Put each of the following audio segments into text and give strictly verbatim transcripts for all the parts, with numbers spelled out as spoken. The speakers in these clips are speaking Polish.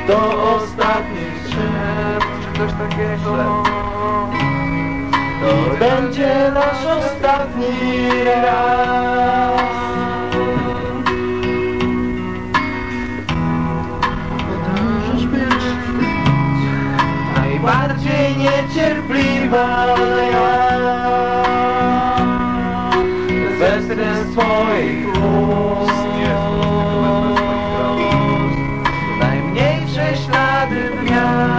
do ostatnich drzew. Czy coś takiego? To będzie nasz ostatni raz. Możesz być najbardziej niecierpliwa, ja zestrę swoich ust najmniejsze ślady dnia.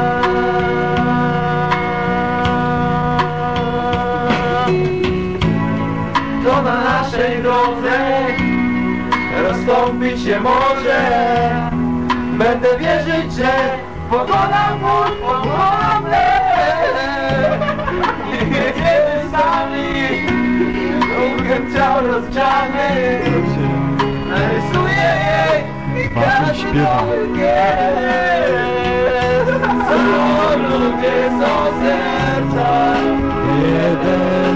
To na naszej drodze rozstąpić się może. Będę wierzyć, że pokonam ból, pokonam lęk. Nie jedziemy sami, długiem ciał rozgrzany. Narysuję jej i każdy nowy gest. Co ludzie są serca jeden.